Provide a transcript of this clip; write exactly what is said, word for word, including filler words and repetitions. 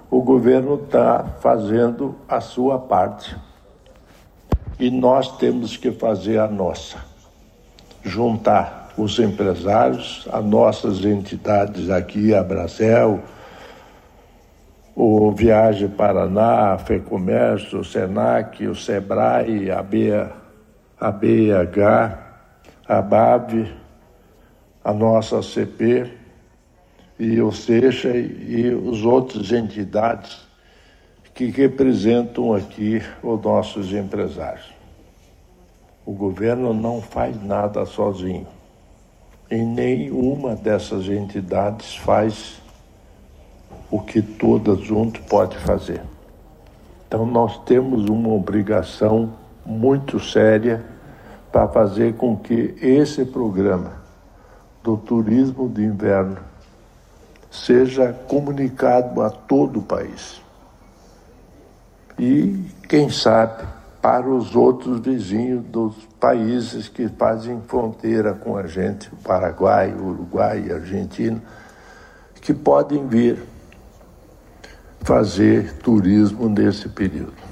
o governo está fazendo a sua parte e nós temos que fazer a nossa. Juntar os empresários, as nossas entidades aqui, a Bracel, o Viagem Paraná, a FEComércio, o SENAC, o SEBRAE, a B, a B I H, a B A V, a nossa C P e o SEIXA e os outras entidades que representam aqui os nossos empresários. O governo não faz nada sozinho. E nenhuma dessas entidades faz o que todas juntas pode fazer. Então nós temos uma obrigação muito séria para fazer com que esse programa do turismo de inverno seja comunicado a todo o país. E, quem sabe, para os outros vizinhos dos países que fazem fronteira com a gente, o Paraguai, o Uruguai, a Argentina, que podem vir fazer turismo nesse período.